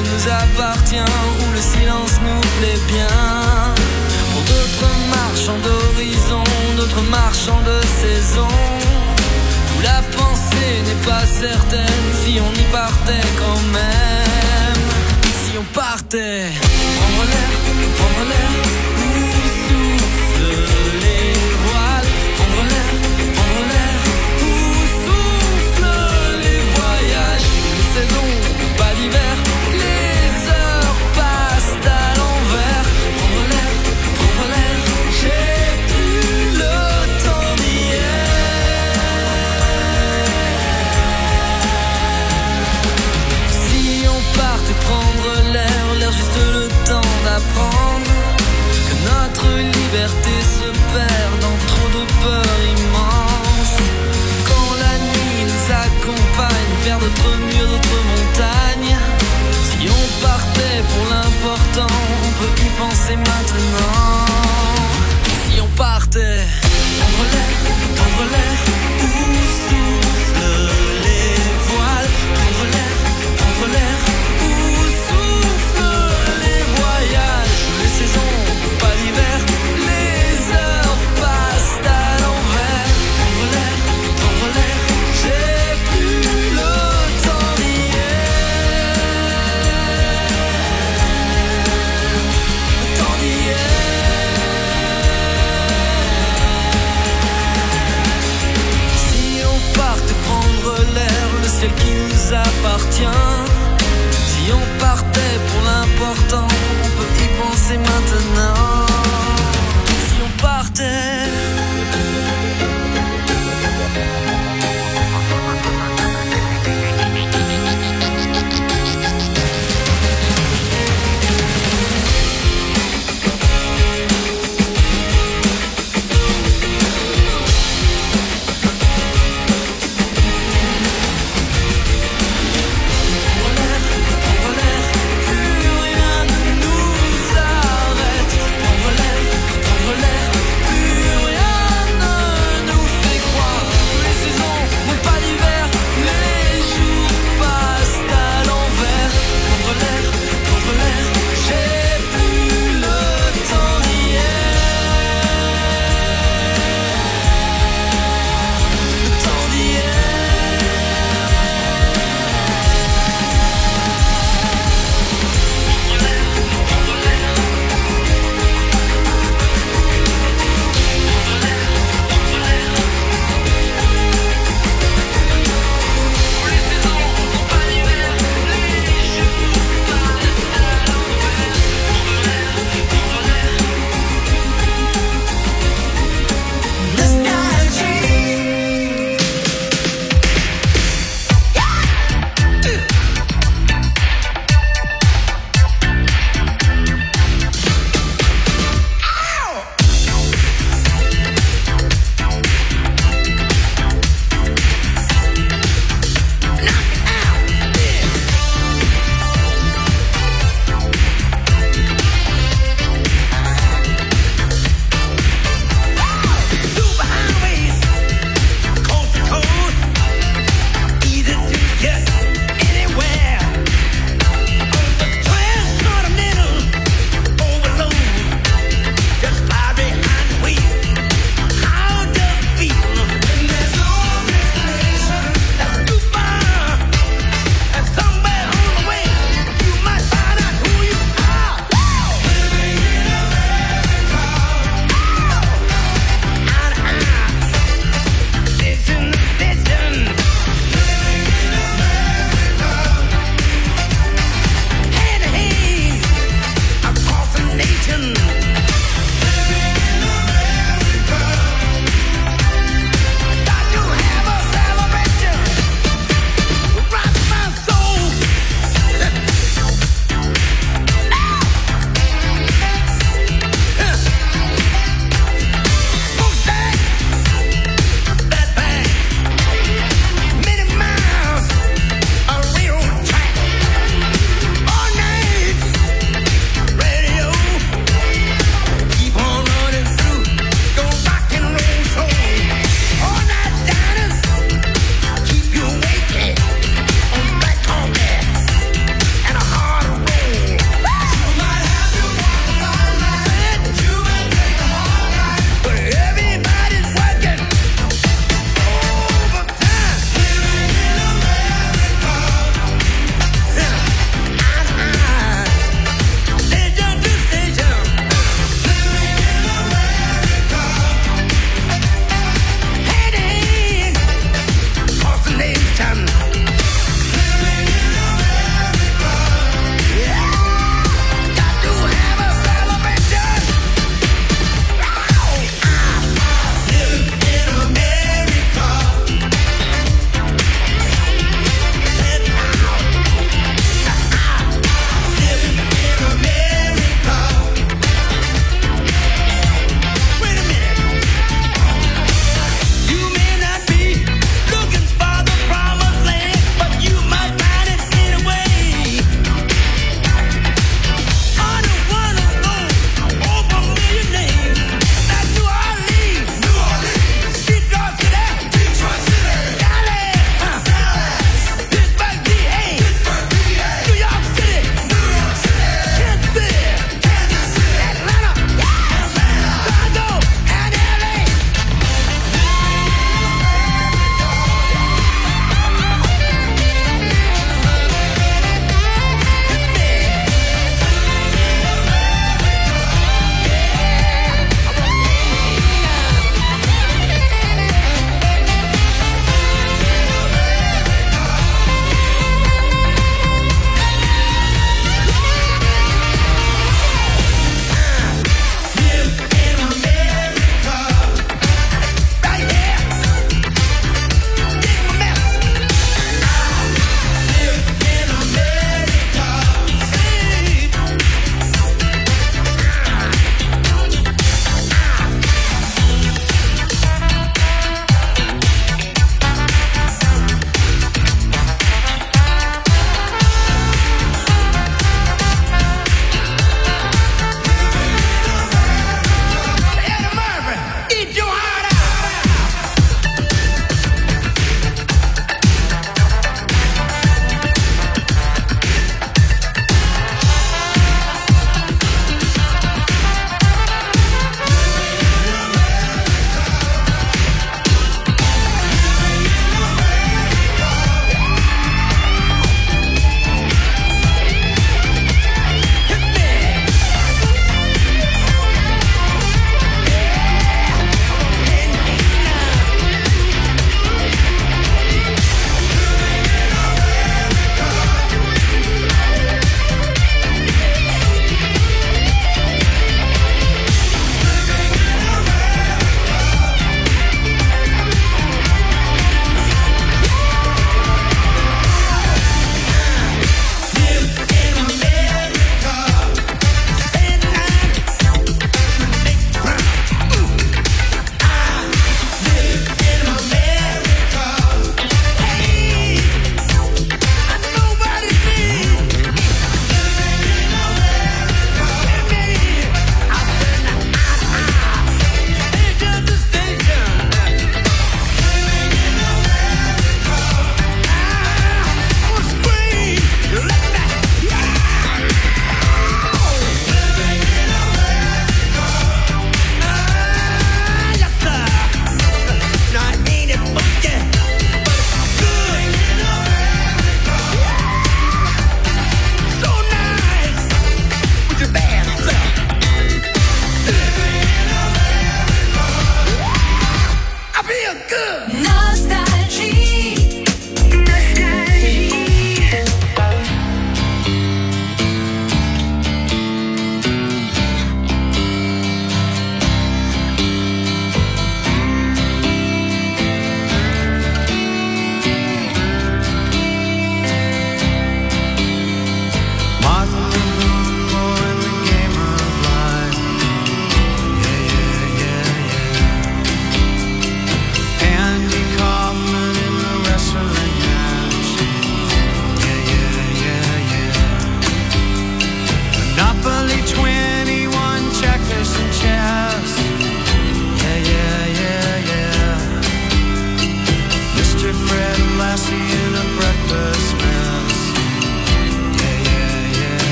nous appartient, où le silence nous plaît bien. Pour d'autres marchands d'horizon, d'autres marchands de saison, où la pensée n'est pas certaine, si on y partait quand même. Si on partait, prendre l'air, où soufflent les voiles, prendre l'air, où soufflent les voyages. Une saison, pas d'hiver, les heures passent à l'envers. Prendre l'air, j'ai plus le temps d'hier. Si on partait prendre l'air juste le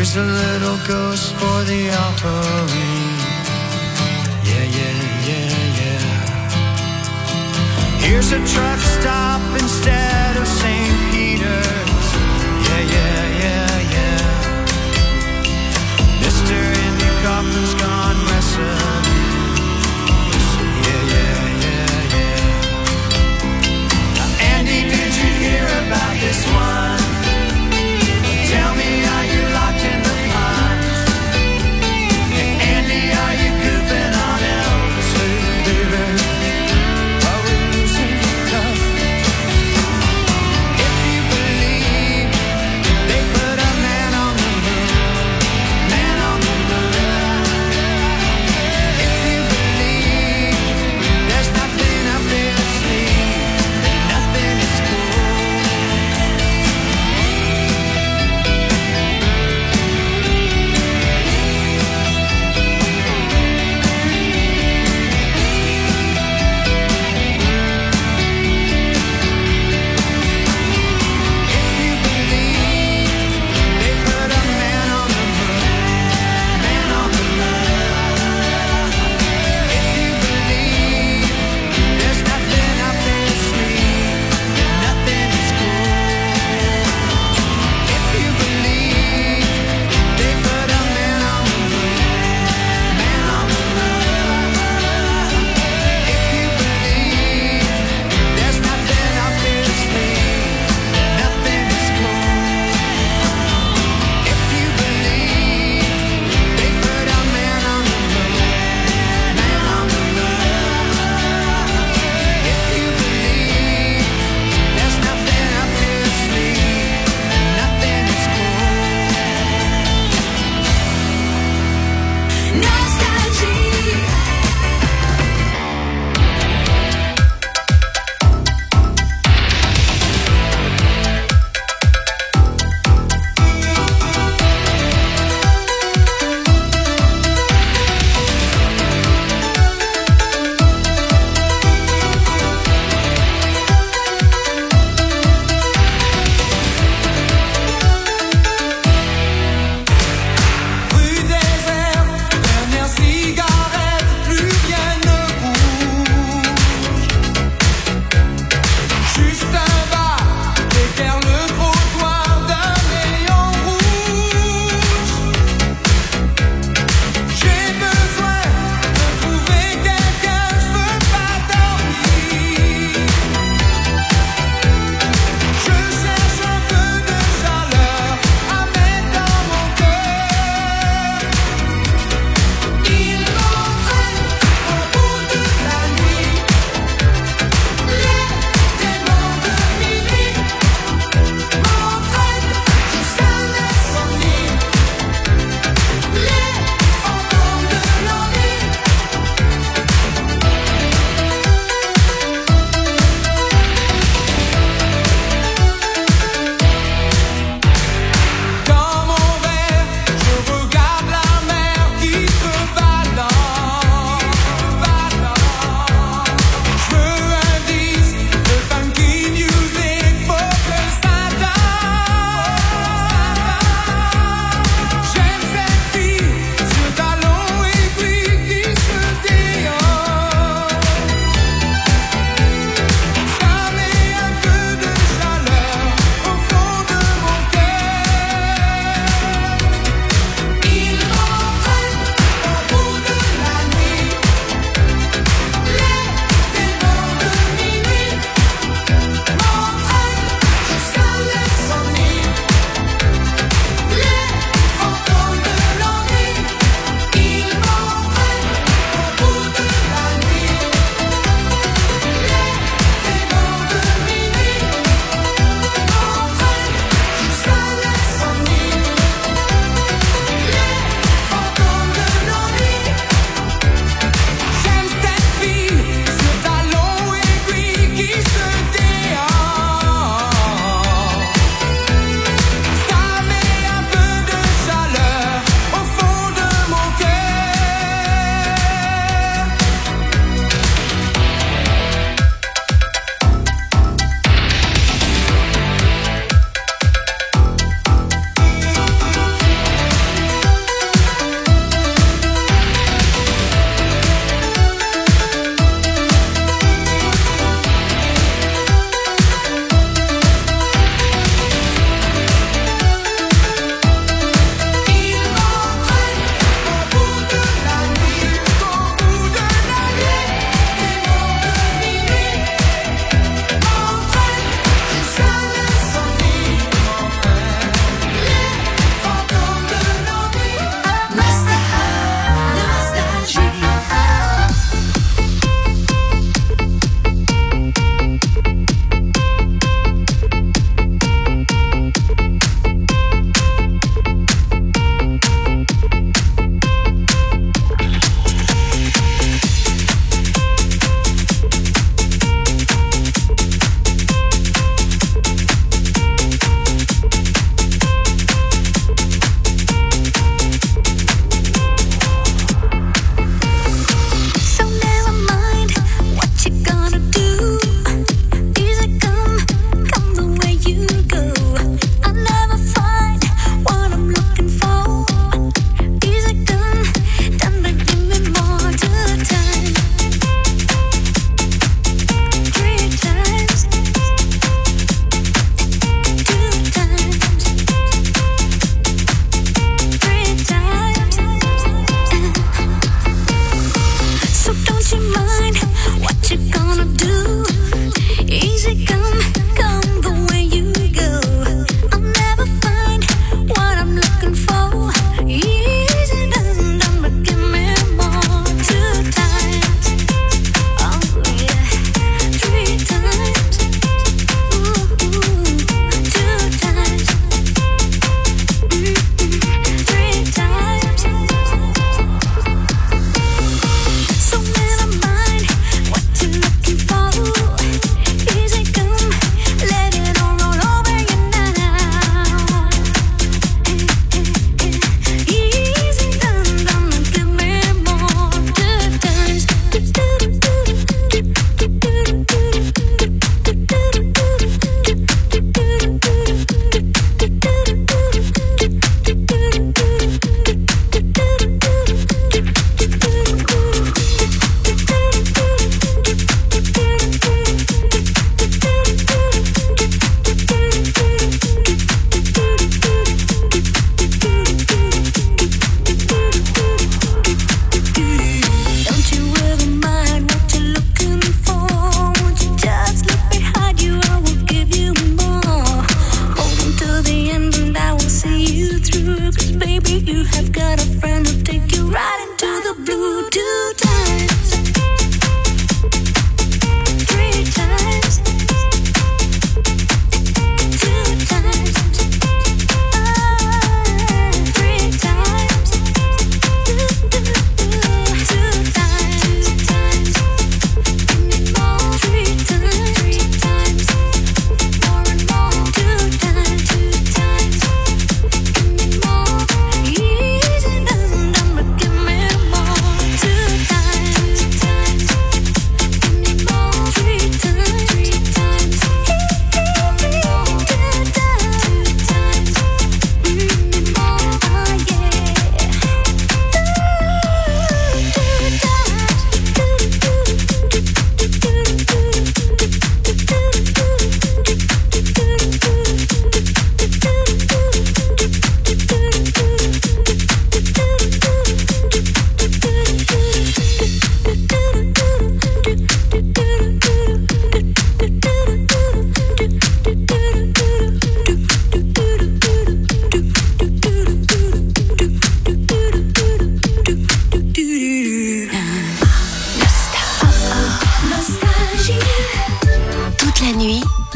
Here's a little ghost for the offering. Yeah, yeah, yeah, yeah. Here's a truck stop instead of St. Peter's. Yeah, yeah, yeah, yeah. Mister in your coffin's gone wrestling. Yeah, yeah, yeah, yeah. Now, Andy, did you hear about this one? Tell me, are you locked in the pines? Hey, Andy, are you goofing on Elvis? Hey, baby, I was in tough.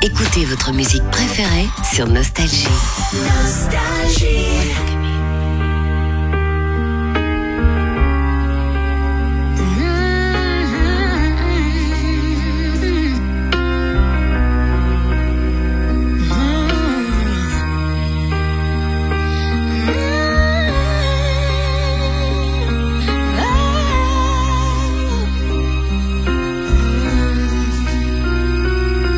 Écoutez votre musique préférée sur Nostalgie. Nostalgie.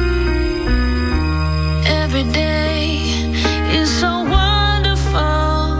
Every day is so wonderful.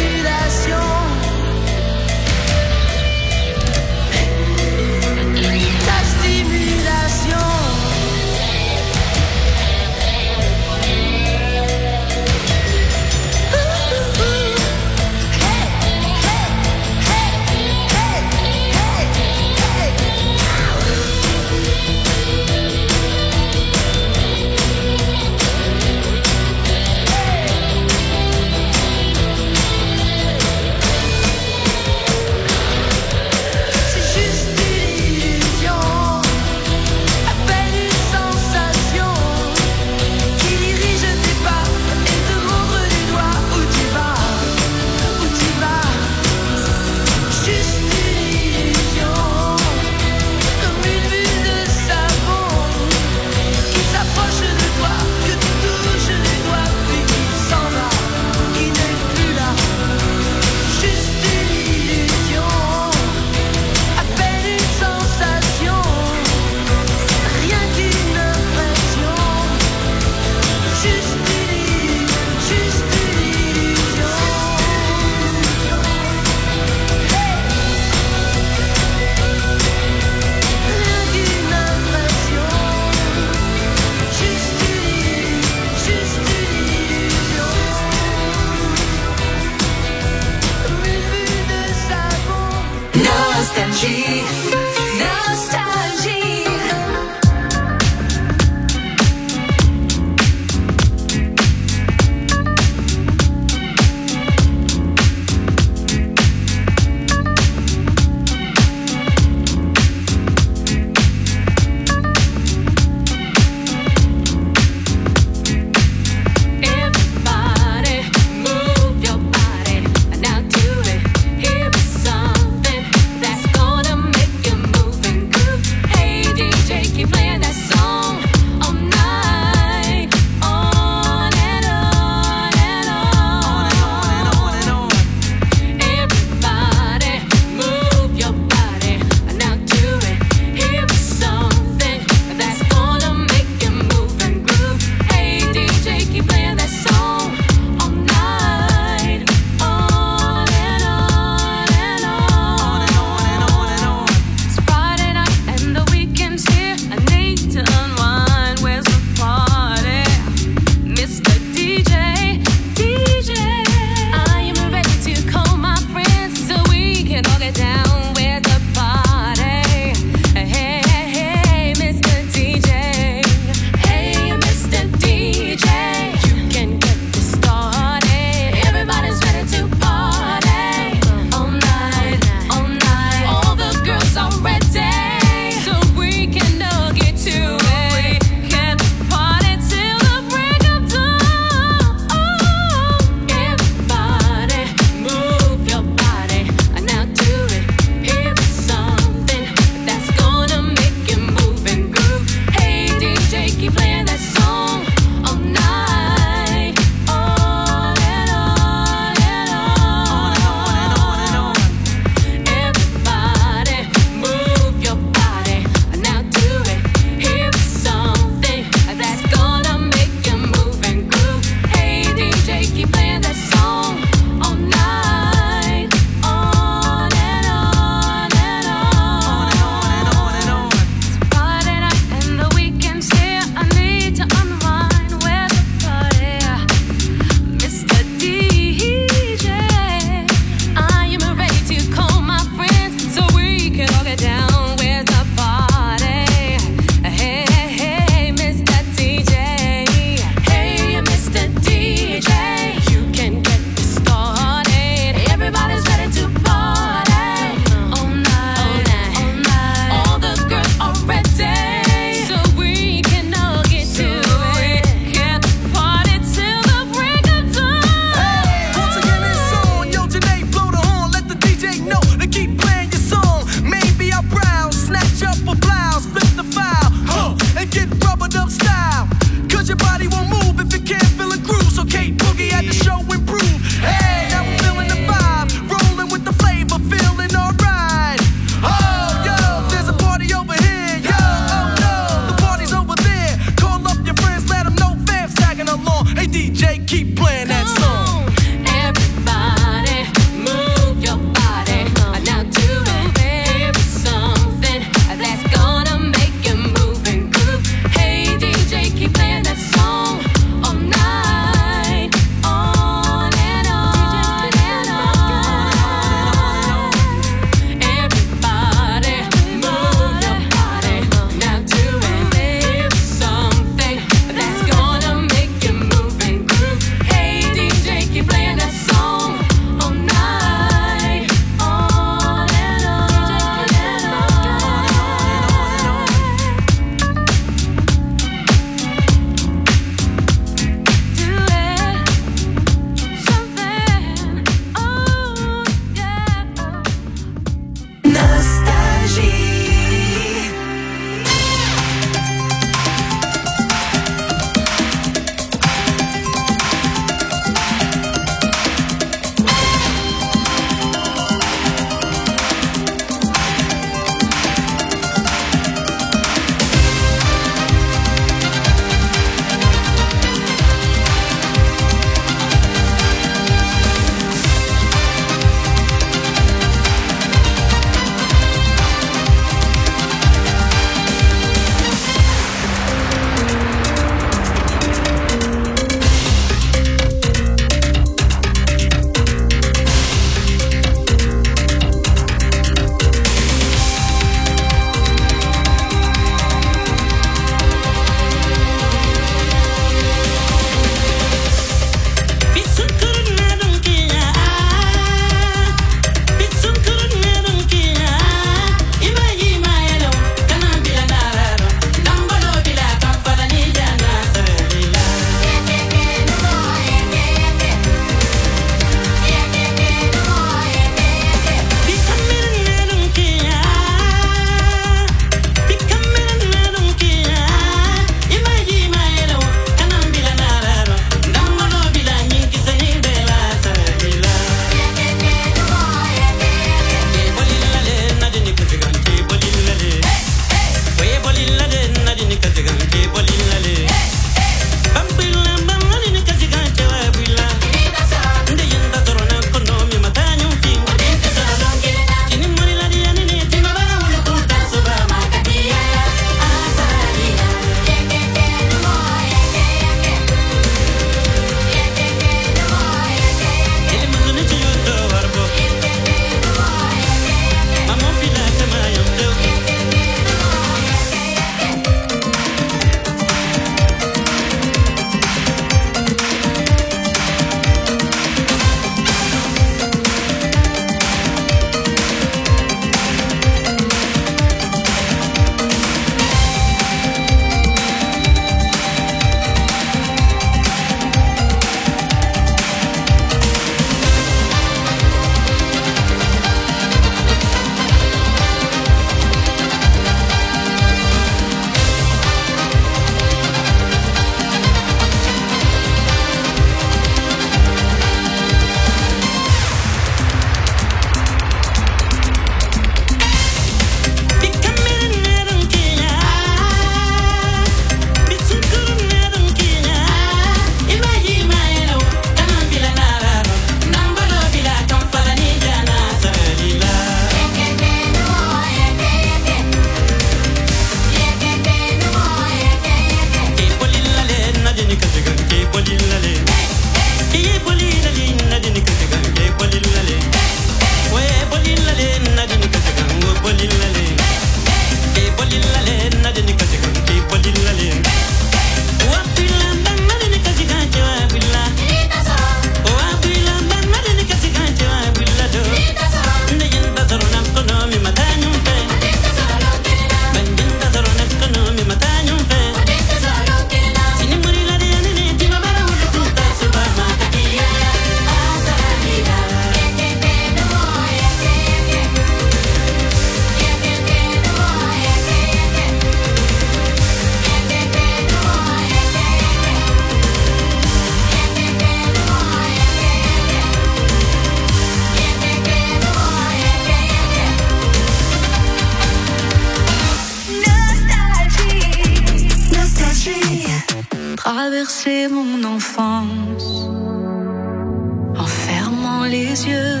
bercer mon enfance en fermant les yeux.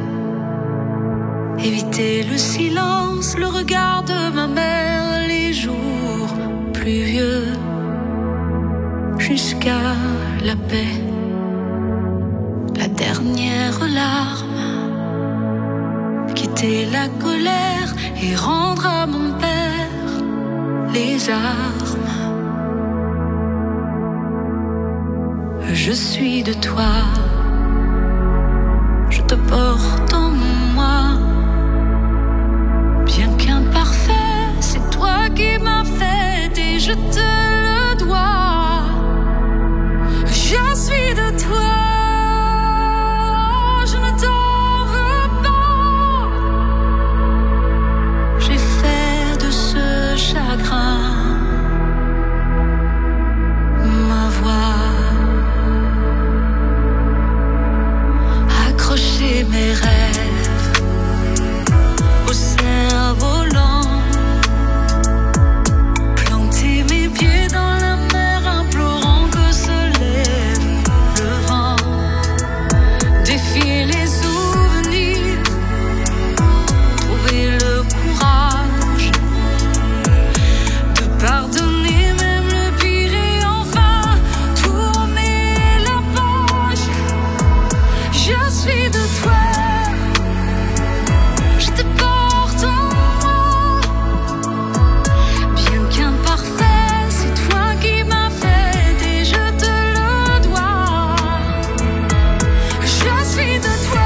Éviter le silence, le regard de ma mère, les jours pluvieux, jusqu'à la paix, la dernière larme, quitter la colère et rendre à mon père les armes. Je suis de toi, je te porte en moi. Bien qu'imparfait, c'est toi qui m'as fait et je te le dois. Je suis de toi, je ne t'en veux pas. J'ai fait de ce chagrin ma voix. Accrocher mes rêves au cerf-volant, planter mes pieds dans la mer, implorant que se lève le vent, défier les souvenirs, trouver le courage de pardonner même le pire et enfin tourner la page. Je suis de toi, je te porte en moi. Bien qu'imparfait, c'est toi qui m'as fait et je te le dois. Je suis de toi,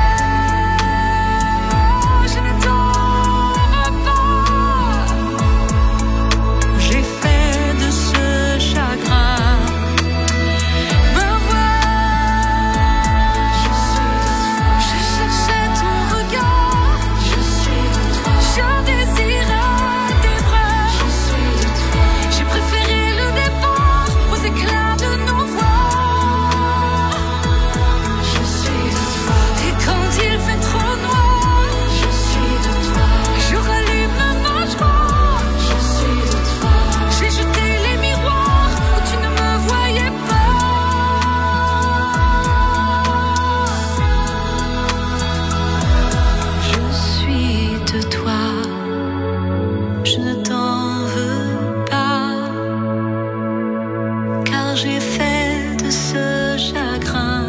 je ne t'en veux pas. J'ai fait de ce chagrin ma voix. Je cherchais ton regard, je désirais tes bras. J'ai préféré le départ aux éclats de nos voix. Et quand il fait trop noir, je rallume ma joie. J'ai jeté les miroirs où tu ne me voyais pas. Je suis de toi, je ne t'en veux pas, car j'ai fait de ce chagrin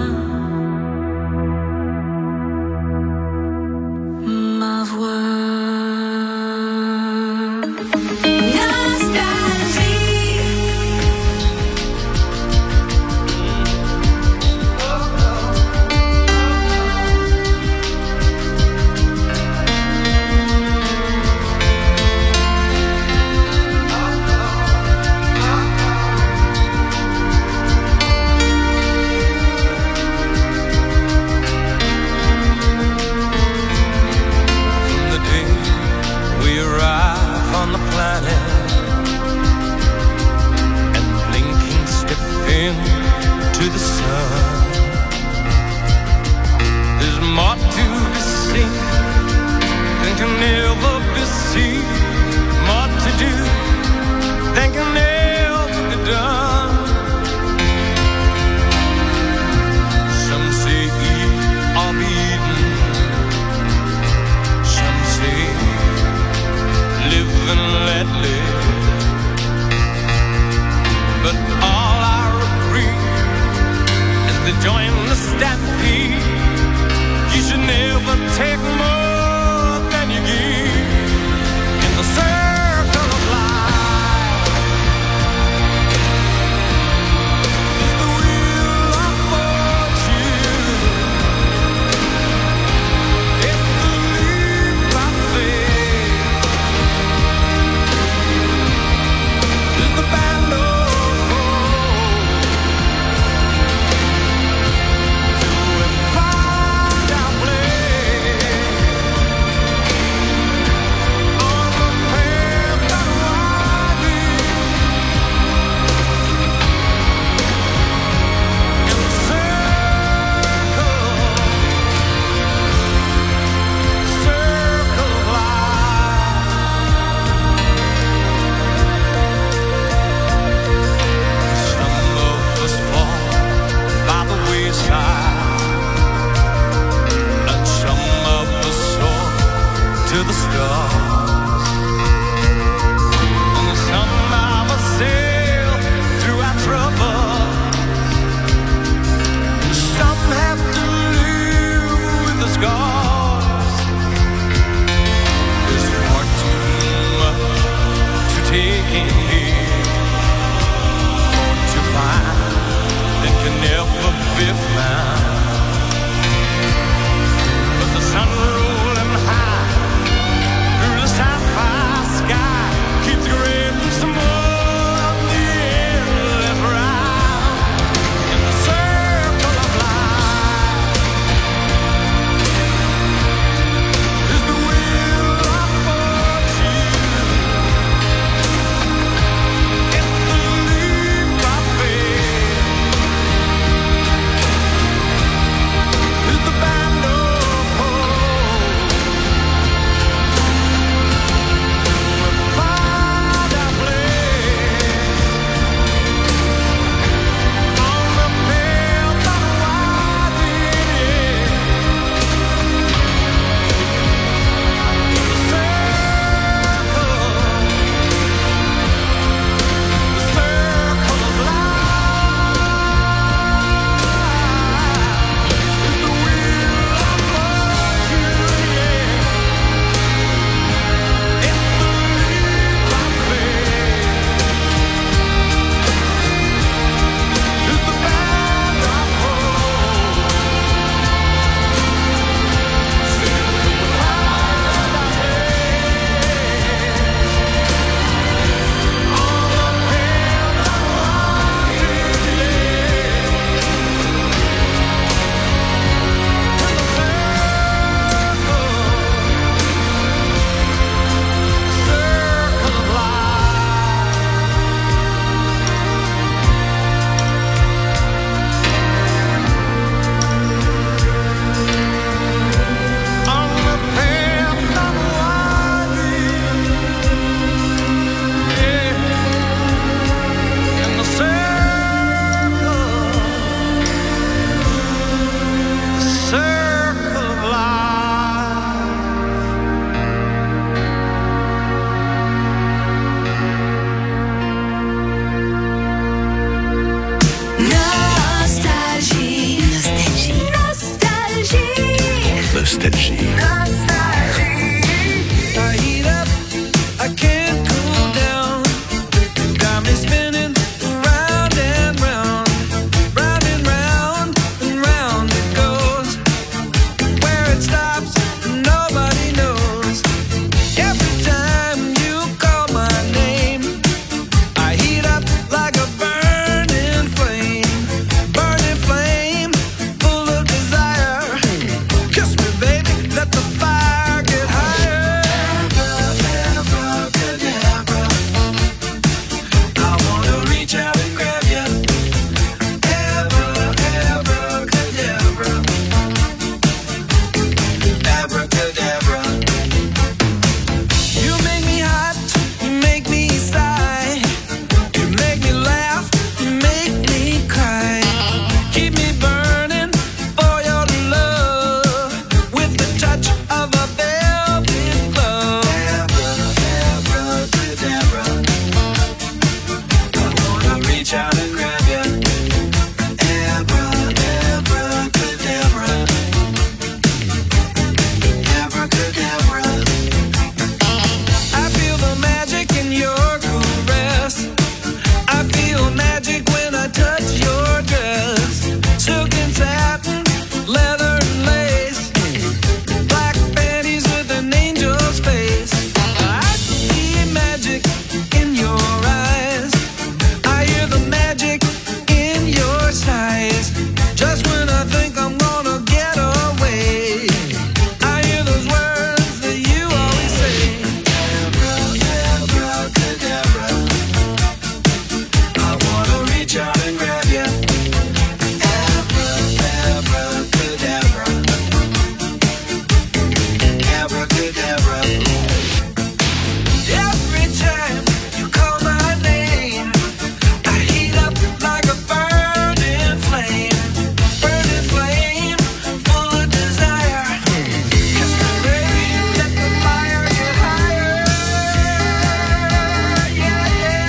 ma voix. Nostalgie. From the day we arrive on the planet and blinking step into the sun, there's more to be seen than can ever be seen, more to do than can ever be done. Some say eat or be eaten, some say live and let live, but all I agree is to join the stampede. You should never take more than you give in the circle of life. It's the wheel of fortune, it's the leap of faith, it's the band of hope. Do we find our place? Nostalgie. I heat up, I can't cool down. Got me spinning round and round, round and round and round it goes. Where it stops, nobody knows. Every time you call my name, I heat up like a burning flame, full of desire. Kiss me, baby, let the fire get higher. Abracadabra, I wanna reach out and grab you. Abracadabra, abracadabra. You make me hot, you make me sigh, you make me laugh, you make me cry. Keep me burning for your love with the touch of a velvet glove. Abracadabra, I wanna reach out and grab you. Abracadabra, abracadabra. I feel the magic in your caress. I feel magic when I touch your dress. Silk and satin, leather and lace, black panties with an angel's face. I see magic in your eyes. I hear the magic in your sighs. Just when I think I'm gonna get away, I hear those words that you always say. Abracadabra, I wanna reach out and grab you. Abracadabra, abracadabra. Every time you call my name, I heat up like a burning flame, full of desire. Kiss me, baby, let the fire get higher. Yeah,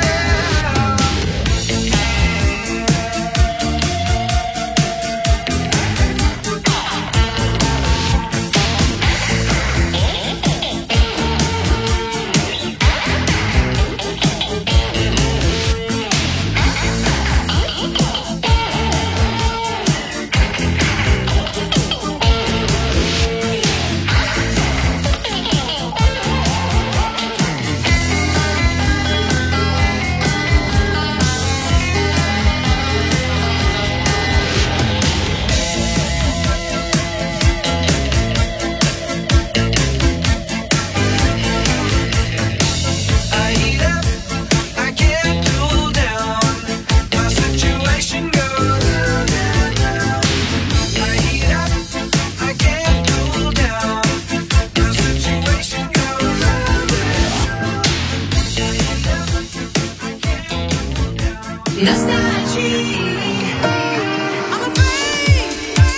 I heat up, I can't cool down. My situation goes round and round. I heat up, I can't cool down. My situation goes round and round. I heat up, I can't cool down. Nostalgie. I'm afraid.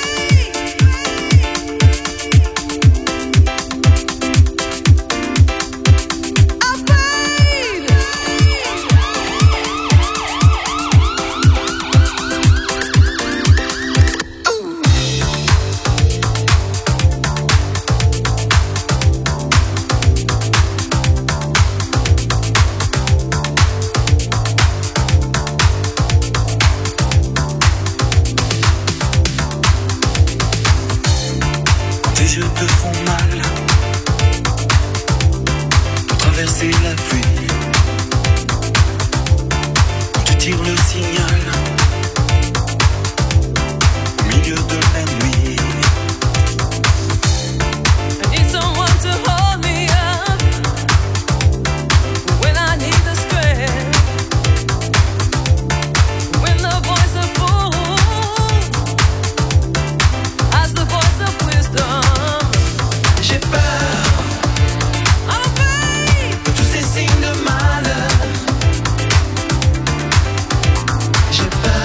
Tes yeux te font mal pour traverser la pluie. Tu tires le signal au milieu de la nuit. I need someone to hold me up when I need the strength. When the voice of fools has the voice of wisdom. J'ai peur I'm afraid. de tous ces signes de malheur. J'ai peur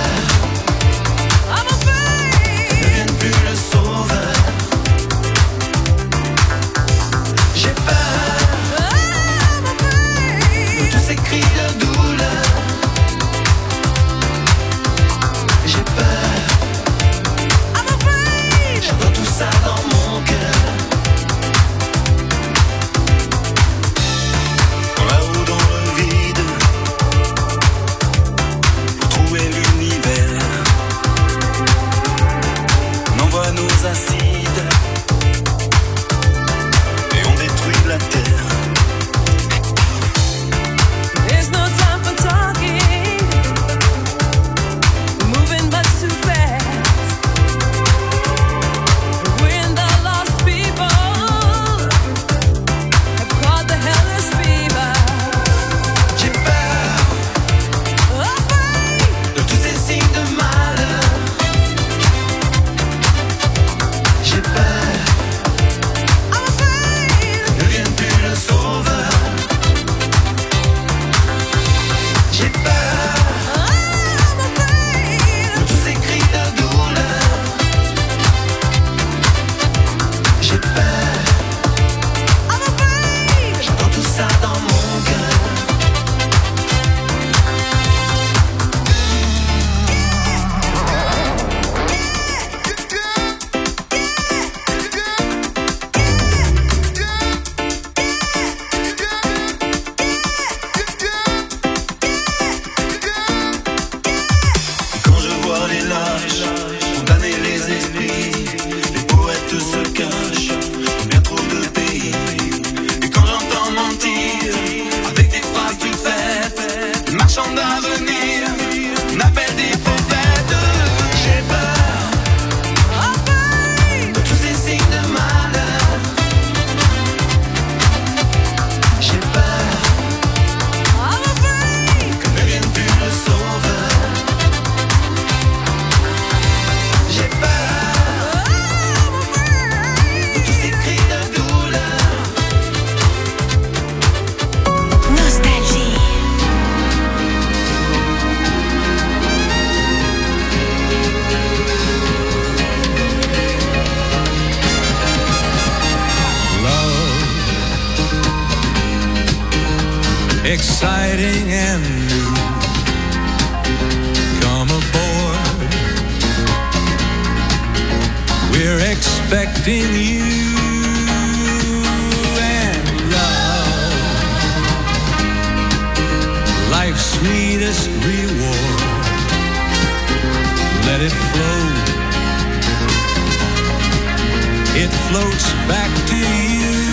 exciting and new. Come aboard, we're expecting you and love, life's sweetest reward. Let it flow, it floats back to you.